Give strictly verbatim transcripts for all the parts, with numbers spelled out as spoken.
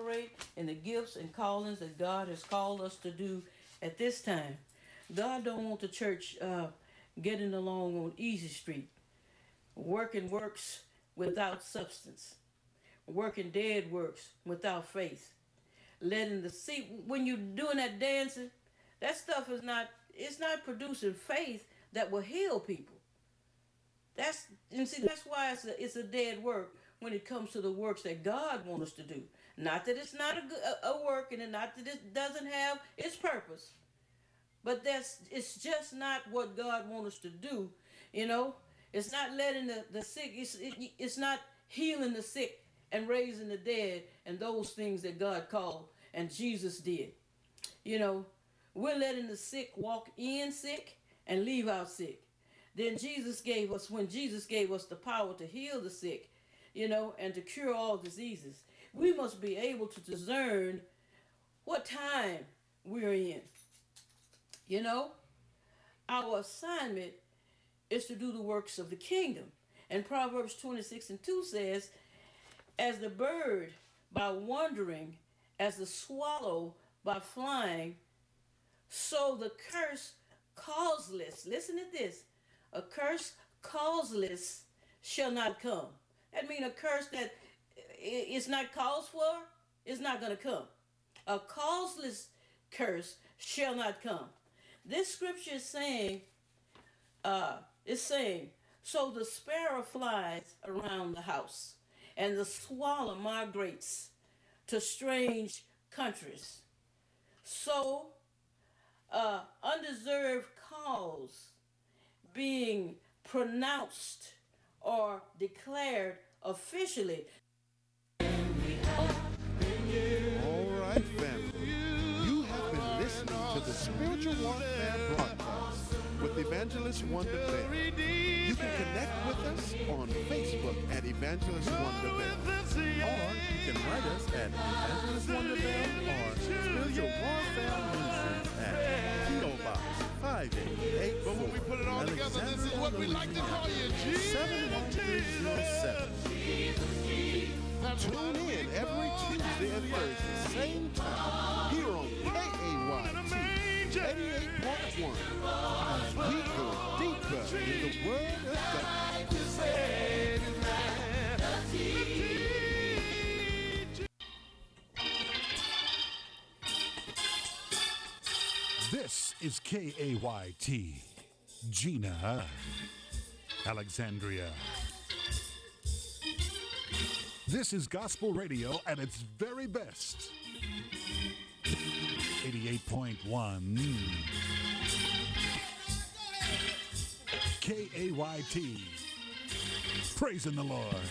operate in the gifts and callings that God has called us to do at this time. God don't want the church uh, getting along on easy street, working works without substance, working dead works without faith, letting the see when you're doing that dancing, that stuff is not it's not producing faith that will heal people. That's and see that's why it's a, it's a dead work when it comes to the works that God wants us to do. Not that it's not a, good, a, a work, and not that it doesn't have its purpose, but that's it's just not what God wants us to do. You know, it's not letting the the sick. It's it, it's not healing the sick and raising the dead and those things that God called and Jesus did. You know, we're letting the sick walk in sick and leave out sick. Then Jesus gave us, when Jesus gave us the power to heal the sick, you know, and to cure all diseases, we must be able to discern what time we're in. You know, our assignment is to do the works of the kingdom. And Proverbs twenty-six and two says, as the bird by wandering, as the swallow by flying, so the curse causeless, listen to this, a curse causeless shall not come. That means a curse that it's not caused for, is not going to come. A causeless curse shall not come. This scripture is saying, uh, is saying, so the sparrow flies around the house, and the swallow migrates to strange countries. So, uh, undeserved cause being pronounced or declared officially. All right, family. You have been listening to the Spiritual Warfare Broadcast with Evangelist Wonder Bell. You can connect with us on Facebook at Evangelist Wonder Bell. Or you can write us at Evangelist Wonder Bell or Spiritual Warfare Ministries at P O Box five eight eight four. But when we put it all together, this is what we like to call you, Jesus. seven one three zero seven. Tune in every Tuesday and Thursday, same time, here on K A Y T eighty-eight point one, as we go deeper in the Word of God. This is K A Y T, Gina, Alexandria. This is gospel radio at its very best. eighty-eight point one K A Y T. Praising the Lord.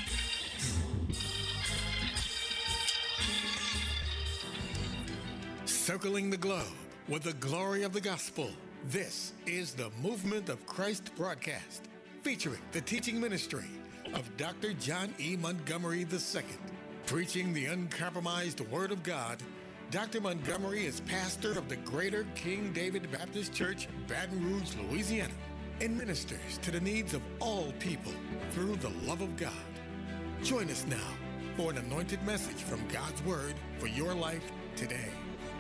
Circling the globe with the glory of the gospel. This is the Movement of Christ broadcast, featuring the teaching ministry of Doctor John E. Montgomery the Second. Preaching the uncompromised Word of God, Doctor Montgomery is pastor of the Greater King David Baptist Church, Baton Rouge, Louisiana, and ministers to the needs of all people through the love of God. Join us now for an anointed message from God's Word for your life today.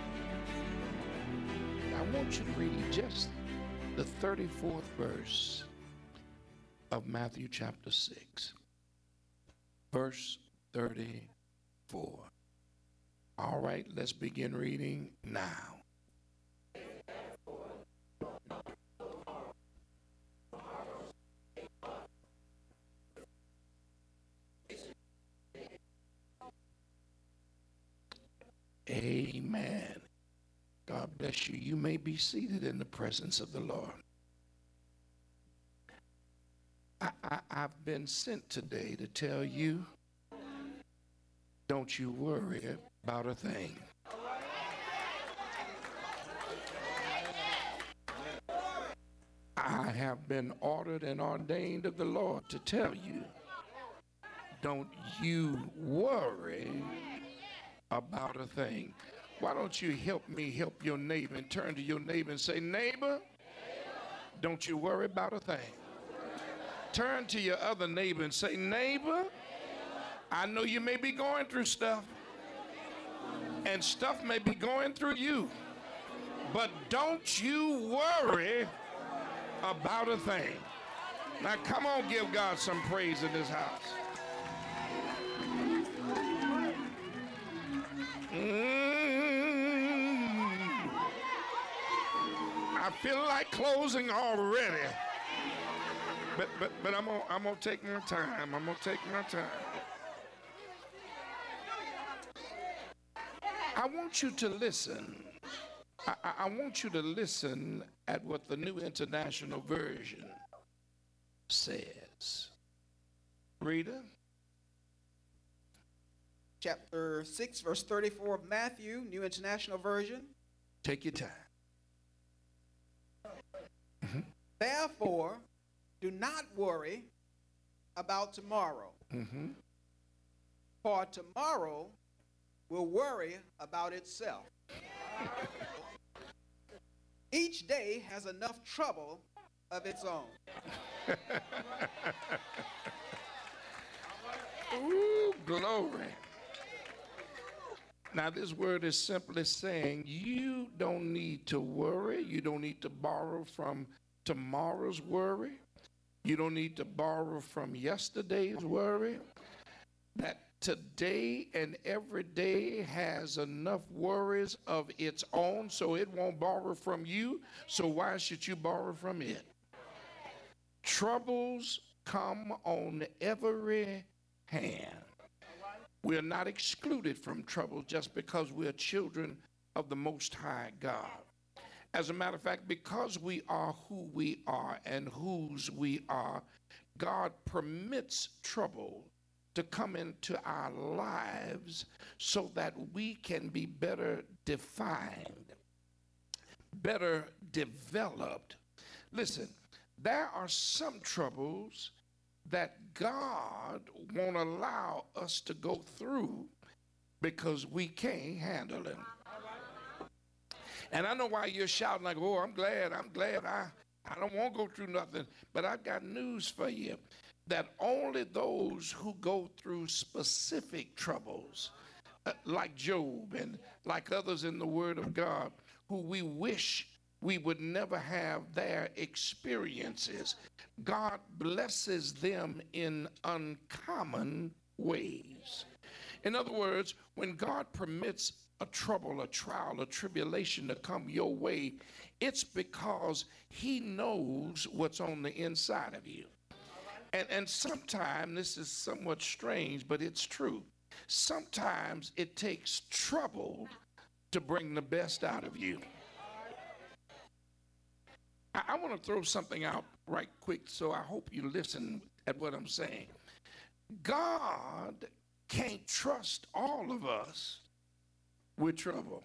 I want you to read just the thirty-fourth verse of Matthew chapter six, verse thirty-four. All right, let's begin reading now. Amen. God bless you. You may be seated in the presence of the Lord. I, I, I've been sent today to tell you, don't you worry about a thing. I have been ordered and ordained of the Lord to tell you, don't you worry about a thing. Why don't you help me help your neighbor and turn to your neighbor and say, neighbor, don't you worry about a thing. Turn to your other neighbor and say, neighbor, I know you may be going through stuff, And stuff may be going through you. But don't you worry about a thing. Now come on, give God some praise in this house. Mm. I feel like closing already. But but but I'm gonna I'm gonna take my time. I'm gonna take my time. I want you to listen. I, I, I want you to listen at what the New International Version says. Rita? Chapter six, verse thirty-four of Matthew, New International Version. Take your time. Mm-hmm. Therefore, do not worry about tomorrow. Mm-hmm. For tomorrow will worry about itself. Each day has enough trouble of its own. Ooh, glory. Now, this word is simply saying you don't need to worry. You don't need to borrow from tomorrow's worry. You don't need to borrow from yesterday's worry. That today and every day has enough worries of its own, so it won't borrow from you. So why should you borrow from it? Troubles come on every hand. We're not excluded from trouble just because we're children of the Most High God. As a matter of fact, because we are who we are and whose we are, God permits trouble to come into our lives so that we can be better defined, better developed. Listen, there are some troubles that God won't allow us to go through because we can't handle them. And I know why you're shouting like, oh, I'm glad, I'm glad I, I don't want to go through nothing. But I've got news for you, that only those who go through specific troubles, uh, like Job and like others in the Word of God, who we wish we would never have their experiences, God blesses them in uncommon ways. In other words, when God permits a trouble, a trial, a tribulation to come your way, it's because he knows what's on the inside of you. And, and sometimes, this is somewhat strange, but it's true. Sometimes it takes trouble to bring the best out of you. I, I want to throw something out right quick, so I hope you listen at what I'm saying. God can't trust all of us with trouble.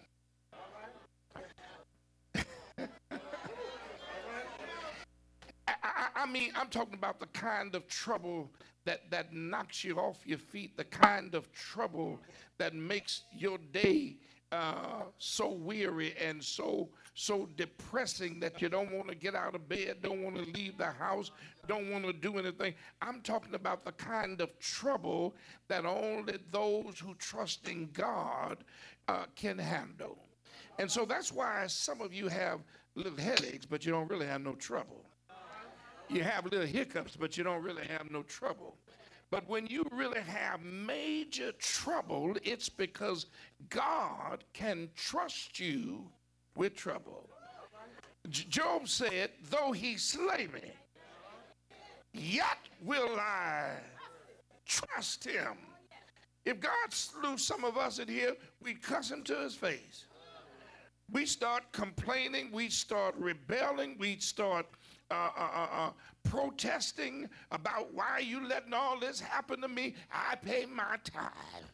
I, I, I mean, I'm talking about the kind of trouble that, that knocks you off your feet, the kind of trouble that makes your day uh, so weary and so so depressing that you don't want to get out of bed, don't want to leave the house, don't want to do anything. I'm talking about the kind of trouble that only those who trust in God uh, can handle. And so that's why some of you have little headaches, but you don't really have no trouble. You have little hiccups, but you don't really have no trouble. But when you really have major trouble, it's because God can trust you with trouble. J- Job said, though he slay me, yet will I trust him. If God slew some of us in here, we'd cuss him to his face. We start complaining, we start rebelling, we start uh, uh, uh, uh, protesting about why are you letting all this happen to me? I pay my tithe.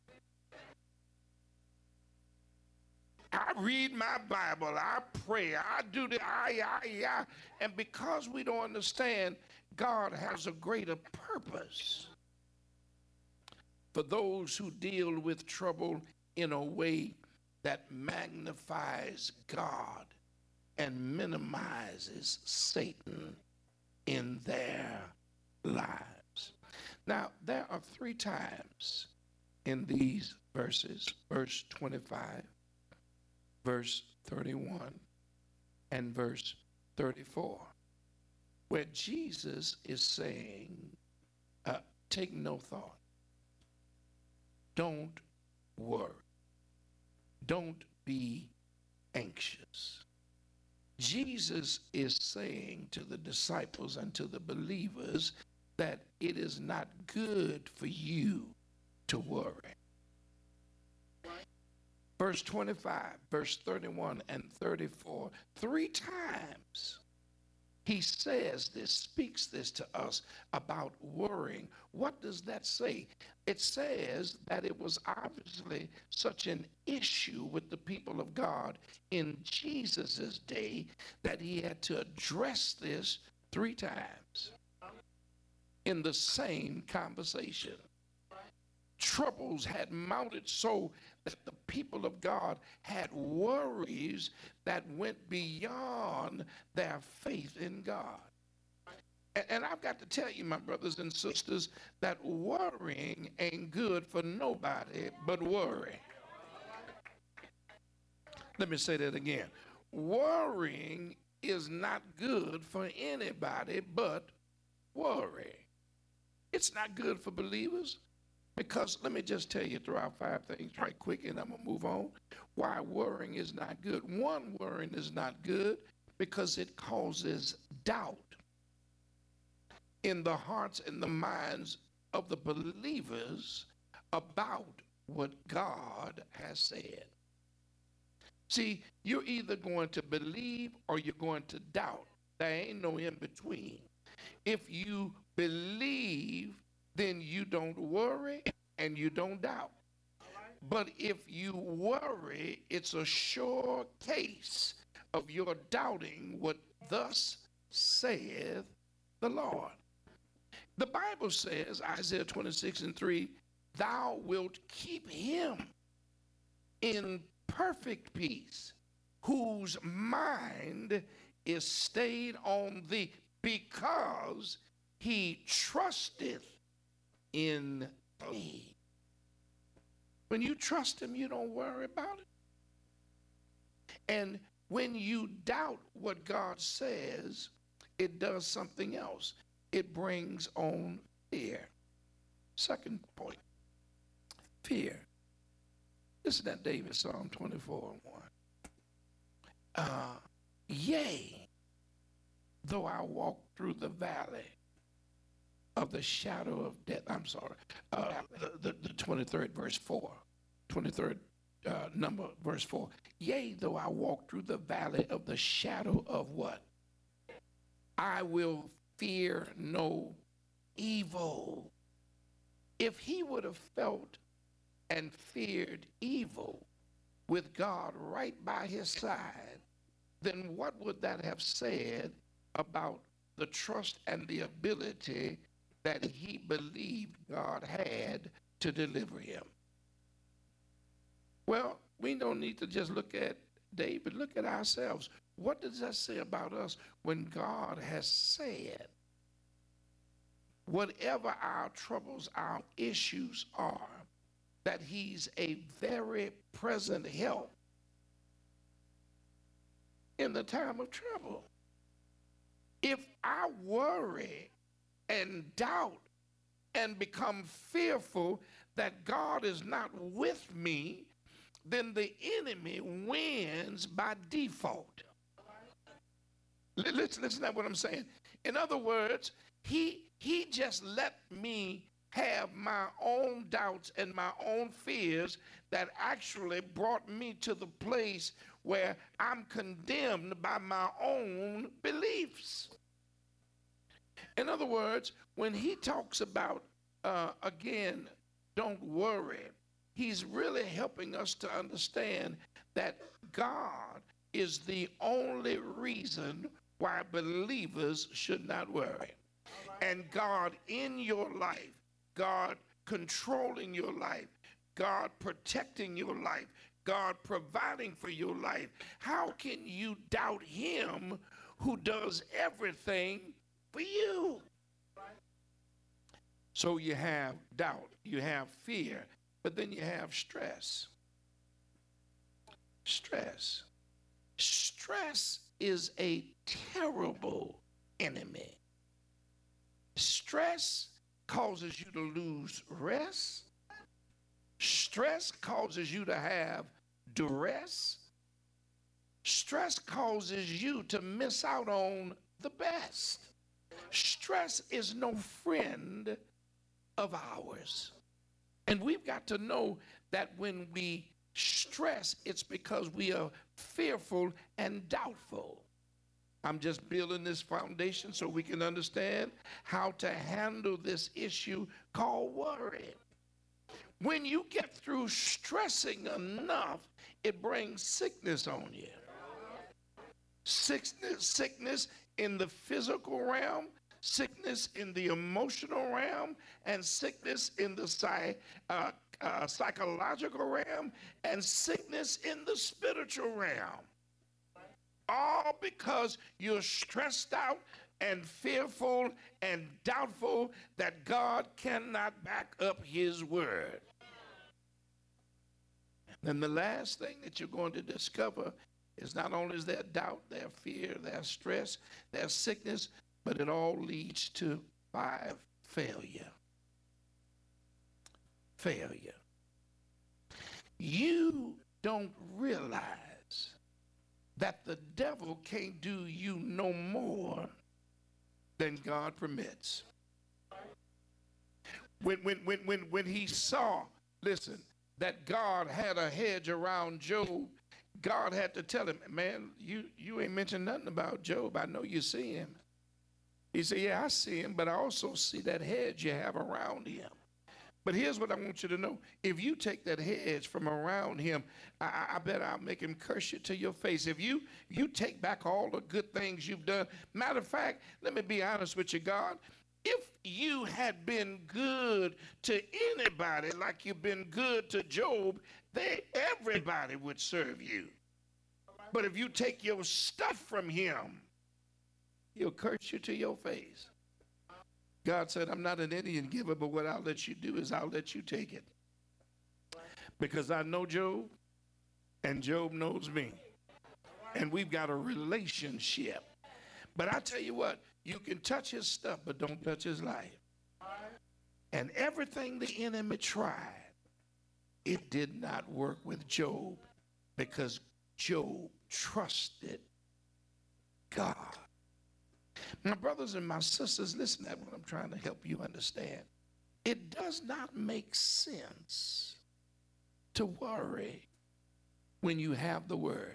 I read my Bible, I pray, I do the I, I, I. And because we don't understand, God has a greater purpose for those who deal with trouble in a way that magnifies God and minimizes Satan in their lives. Now, there are three times in these verses, verse twenty-five, verse thirty-one, and verse thirty-four, where Jesus is saying, uh, take no thought. Don't worry. Don't be anxious. Jesus is saying to the disciples and to the believers that it is not good for you to worry. Verse twenty-five, verse thirty-one, and thirty-four, three times he says this, speaks this to us about worrying. What does that say? It says that it was obviously such an issue with the people of God in Jesus' day that he had to address this three times in the same conversation. Troubles had mounted so that the people of God had worries that went beyond their faith in God. And, and I've got to tell you, my brothers and sisters, that worrying ain't good for nobody but worry. Let me say that again. Worrying is not good for anybody but worry. It's not good for believers. Because let me just tell you through our five things right quick, and I'm going to move on. Why worrying is not good. One, worrying is not good because it causes doubt in the hearts and the minds of the believers about what God has said. See, you're either going to believe or you're going to doubt. There ain't no in between. If you believe, then you don't worry and you don't doubt. But if you worry, it's a sure case of your doubting what thus saith the Lord. The Bible says, Isaiah twenty-six and three, thou wilt keep him in perfect peace, whose mind is stayed on thee, because he trusteth in thee. When you trust him, you don't worry about it. And when you doubt what God says, it does something else. It brings on fear. Second point, fear. Listen to David, Psalm twenty-four and one. Uh, yea, though I walk through the valley of the shadow of death. I'm sorry. Uh, the, the, the twenty-third verse four. twenty-third uh, number verse four. Yea, though I walk through the valley of the shadow of what? I will fear no evil. If he would have felt and feared evil with God right by his side, then what would that have said about the trust and the ability that he believed God had to deliver him? Well, we don't need to just look at David, look at ourselves. What does that say about us when God has said, whatever our troubles, our issues are, that he's a very present help in the time of trouble? If I worry and doubt and become fearful that God is not with me, then the enemy wins by default. Listen, listen to what I'm saying. In other words, he, he just let me have my own doubts and my own fears that actually brought me to the place where I'm condemned by my own beliefs. In other words, when he talks about, uh, again, don't worry, he's really helping us to understand that God is the only reason why believers should not worry. And God in your life, God controlling your life, God protecting your life, God providing for your life. How can you doubt him who does everything for you? So you have doubt, you have fear, But then you have stress. Stress. Stress is a terrible enemy. Stress causes you to lose rest. Stress causes you to have duress. Stress causes you to miss out on the best. Stress is no friend of ours. And we've got to know that when we stress, it's because we are fearful and doubtful. I'm just building this foundation so we can understand how to handle this issue called worry. When you get through stressing enough, it brings sickness on you. Sickness, sickness in the physical realm, sickness in the emotional realm, and sickness in the psy, uh, uh, psychological realm, and sickness in the spiritual realm. All because you're stressed out and fearful and doubtful that God cannot back up his word. And the last thing that you're going to discover is not only is there doubt, there's fear, there's stress, there's sickness, but it all leads to five, failure. Failure. You don't realize that the devil can't do you no more than God permits. When, when, when, when, when he saw, listen, that God had a hedge around Job, God had to tell him, man, you, you ain't mentioned nothing about Job. I know you see him. He said, yeah, I see him, but I also see that hedge you have around him. But here's what I want you to know. If you take that hedge from around him, I, I bet I'll make him curse you to your face. If you, you take back all the good things you've done. Matter of fact, let me be honest with you, God. If you had been good to anybody like you've been good to Job, they, everybody would serve you. But if you take your stuff from him, he'll curse you to your face. God said, I'm not an Indian giver, but what I'll let you do is I'll let you take it. Because I know Job, and Job knows me. And we've got a relationship. But I tell you what, you can touch his stuff, but don't touch his life. And everything the enemy tried, it did not work with Job because Job trusted God. My brothers and my sisters, listen to what I'm trying to help you understand. It does not make sense to worry when you have the word.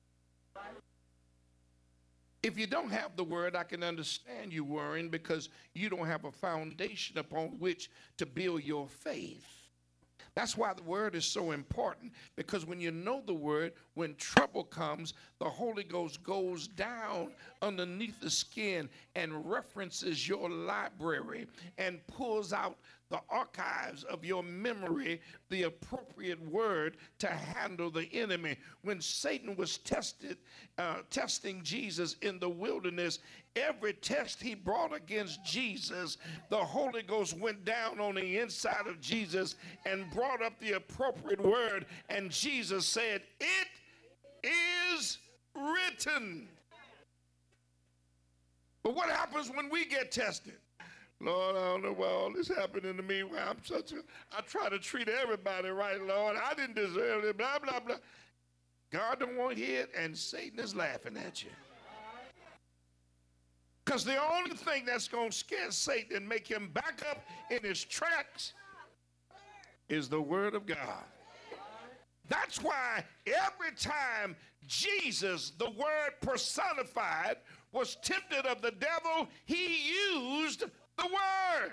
If you don't have the word, I can understand you worrying because you don't have a foundation upon which to build your faith. That's why the word is so important, because when you know the word, when trouble comes, the Holy Ghost goes down underneath the skin and references your library and pulls out the archives of your memory, the appropriate word to handle the enemy. When Satan was tested, uh, testing Jesus in the wilderness, every test he brought against Jesus, the Holy Ghost went down on the inside of Jesus and brought up the appropriate word, and Jesus said, "It is written." But what happens when we get tested? Lord, I don't know why all this happening to me. Why I'm such a, I try to treat everybody right, Lord. I didn't deserve it, blah, blah, blah. God don't want to hear it, and Satan is laughing at you. Because the only thing that's going to scare Satan and make him back up in his tracks is the word of God. That's why every time Jesus, the word personified, was tempted of the devil, he used the word.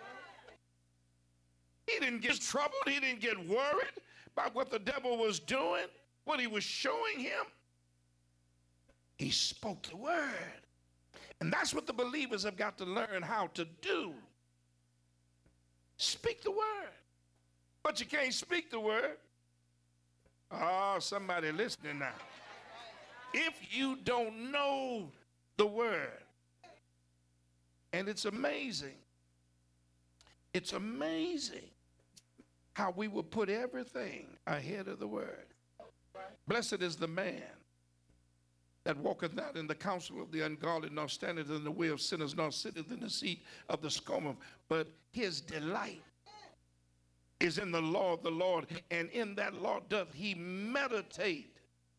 He didn't get troubled. He didn't get worried about what the devil was doing, what he was showing him. He spoke the word. And that's what the believers have got to learn how to do. Speak the word. But you can't speak the word. Oh, somebody listening now. If you don't know the word, and it's amazing, it's amazing how we will put everything ahead of the word. Blessed is the man that walketh not in the counsel of the ungodly, nor standeth in the way of sinners, nor sitteth in the seat of the scornful, but his delight is in the law of the Lord, and in that law doth he meditate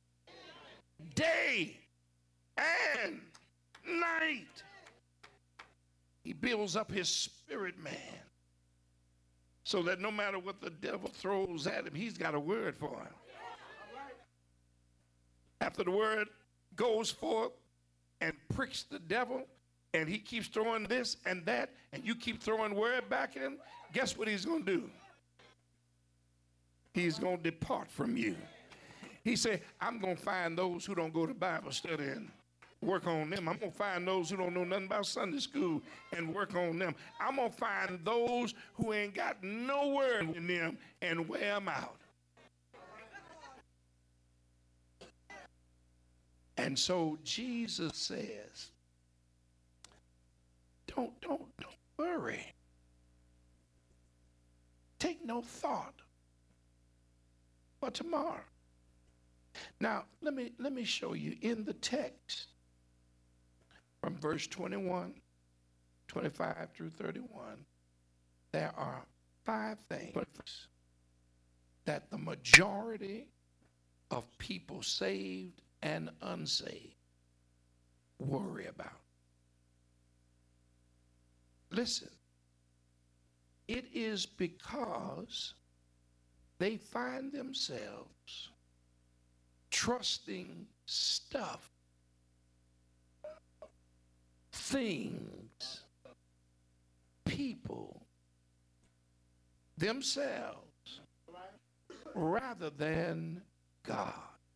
day and night. He builds up his spirit man so that no matter what the devil throws at him, he's got a word for him. After the word goes forth and pricks the devil, and he keeps throwing this and that, and you keep throwing word back at him, guess what he's going to do? He's going to depart from you. He said, I'm going to find those who don't go to Bible study and work on them. I'm going to find those who don't know nothing about Sunday school and work on them. I'm going to find those who ain't got no word in them and wear them out. And so Jesus says, don't, don't, don't worry. Take no thought for tomorrow. Now, let me, let me show you in the text from verse twenty-one, twenty-five through thirty-one, there are five things that the majority of people saved and unsaved worry about. Listen, it is because they find themselves trusting stuff, things, people, themselves, rather than God.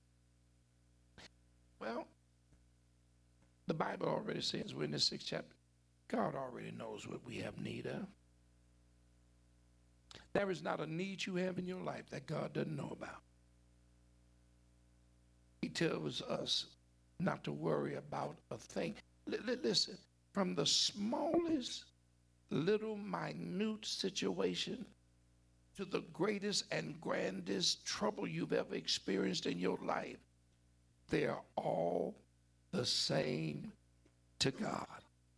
Well, the Bible already says, we're in the sixth chapter, God already knows what we have need of. There is not a need you have in your life that God doesn't know about. He tells us not to worry about a thing. L- l- listen, from the smallest little minute situation to the greatest and grandest trouble you've ever experienced in your life, they are all the same to God.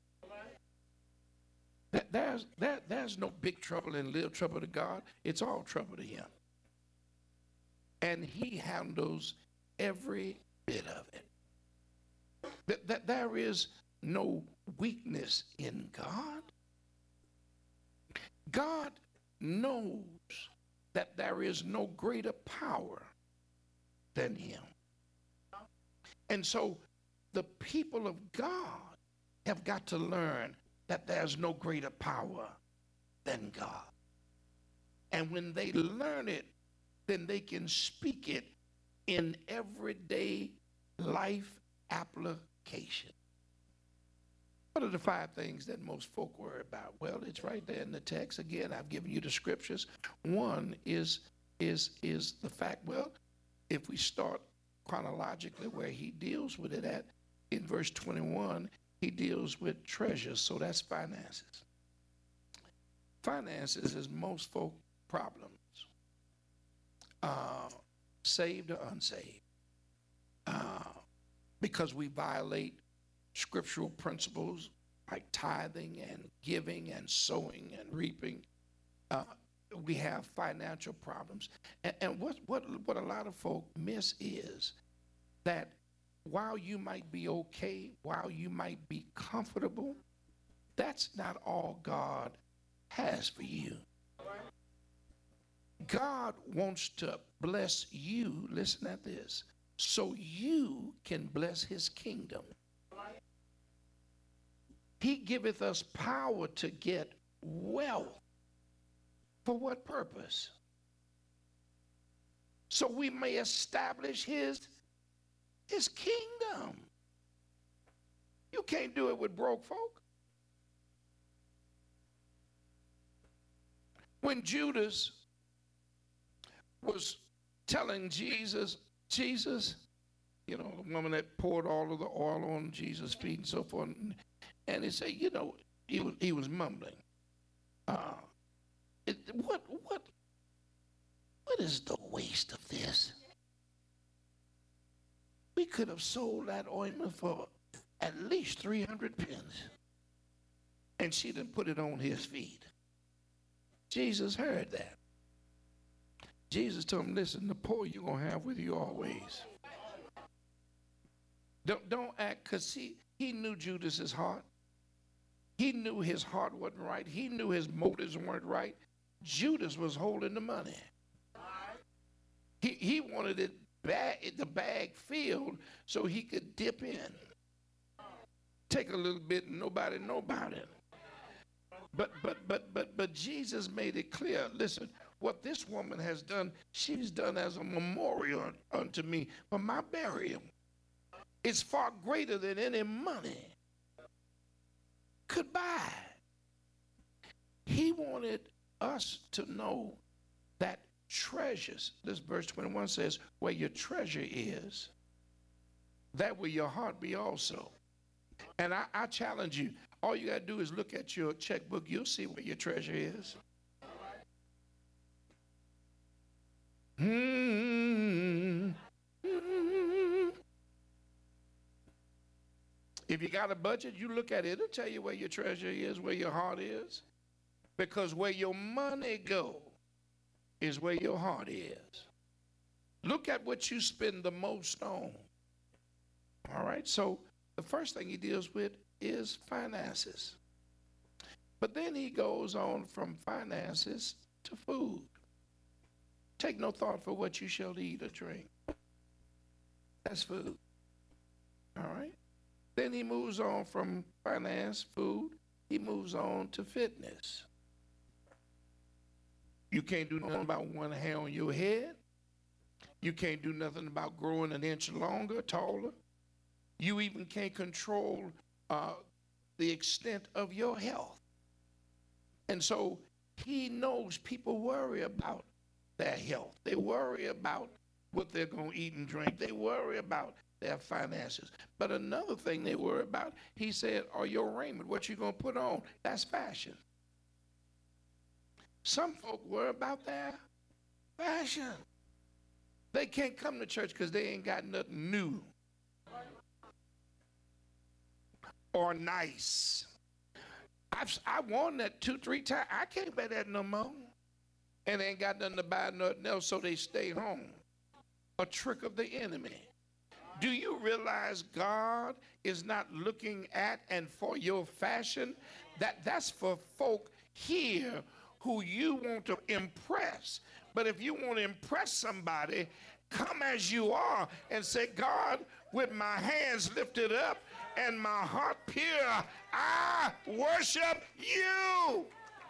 That, there's, that, there's no big trouble and little trouble to God. It's all trouble to him. And he handles every bit of it. That, that there is no weakness in God. God knows that there is no greater power than him. And so the people of God have got to learn that there's no greater power than God. And when they learn it, then they can speak it in everyday life application. What are the five things that most folk worry about? Well, it's right there in the text. Again, I've given you the scriptures. One is, is, is the fact, well, if we start chronologically where he deals with it at, in verse twenty-one, he deals with treasures, so that's finances. Finances is most folk problems, uh, saved or unsaved, uh, because we violate scriptural principles like tithing and giving and sowing and reaping. Uh, we have financial problems. And, and what, what, what a lot of folk miss is that while you might be okay, while you might be comfortable, that's not all God has for you. God wants to bless you, listen at this, so you can bless his kingdom. He giveth us power to get wealth. For what purpose? So we may establish his His kingdom. You can't do it with broke folk. When Judas was telling Jesus, Jesus, you know, the woman that poured all of the oil on Jesus' feet and so forth, and he said, you know, he was, he was mumbling. Uh, it, what, what, what is the waste of this? We could have sold that ointment for at least three hundred pence. And she done put it on his feet. Jesus heard that. Jesus told him, listen, the poor you're going to have with you always. Don't, don't act, because he, he knew Judas's heart. He knew his heart wasn't right. He knew his motives weren't right. Judas was holding the money. He, he wanted it bag, the bag filled so he could dip in. Take a little bit and nobody know about it. But, but, but, but, but Jesus made it clear, listen, what this woman has done, she's done as a memorial unto me for my burial. It's far greater than any money could buy. He wanted us to know that treasures, this verse twenty-one says, where your treasure is, that will your heart be also. And I, I challenge you, all you got to do is look at your checkbook. You'll see where your treasure is. Mm-hmm. Mm-hmm. If you got a budget, you look at it. It'll tell you where your treasure is, where your heart is. Because where your money goes is where your heart is. Look at what you spend the most on. All right? So the first thing he deals with is finances. But then he goes on from finances to food. Take no thought for what you shall eat or drink. That's food. All right? Then he moves on from finance, food, he moves on to fitness. You can't do nothing about one hair on your head. You can't do nothing about growing an inch longer, taller. You even can't control uh, the extent of your health. And so he knows people worry about their health. They worry about what they're going to eat and drink. They worry about their finances. But another thing they worry about, he said, are your raiment, what you going to put on? That's fashion. Some folk worry about their fashion. They can't come to church because they ain't got nothing new or nice. I've, I worn that two, three times. I can't wear that no more. And they ain't got nothing to buy, nothing else, so they stay home. A trick of the enemy. Do you realize God is not looking at and for your fashion? That, that's for folk here who you want to impress. But if you want to impress somebody, come as you are and say, God, with my hands lifted up and my heart pure, I worship you.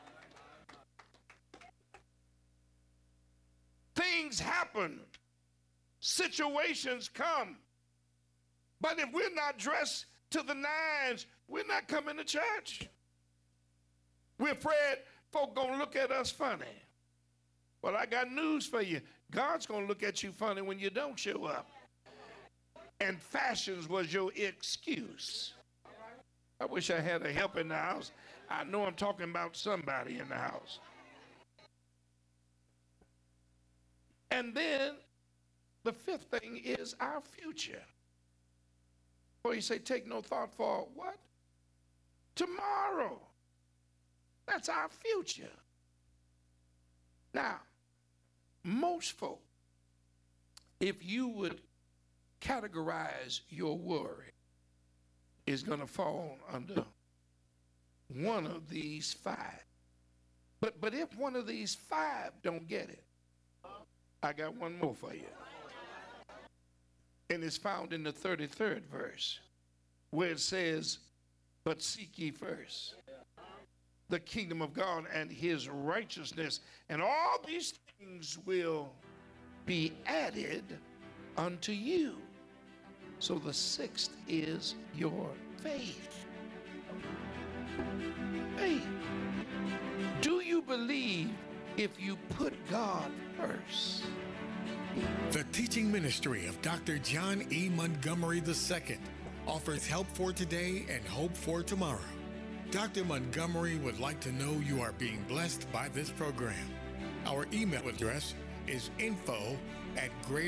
Things happen. Situations come. But if we're not dressed to the nines, we're not coming to church. We're afraid folk gonna look at us funny. Well, I got news for you. God's gonna look at you funny when you don't show up. And fashions was your excuse. I wish I had a help in the house. I know I'm talking about somebody in the house. And then the fifth thing is our future. Or you say, take no thought for what? Tomorrow. That's our future. Now, most folk, if you would categorize your worry, is going to fall under one of these five. But, but if one of these five don't get it, I got one more for you. And it's found in the thirty-third verse, where it says, but seek ye first the kingdom of God and his righteousness, and all these things will be added unto you. So the sixth is your faith. Faith. Do you believe if you put God first? The teaching ministry of Doctor John E. Montgomery the Second offers help for today and hope for tomorrow. Doctor Montgomery would like to know you are being blessed by this program. Our email address is info at greater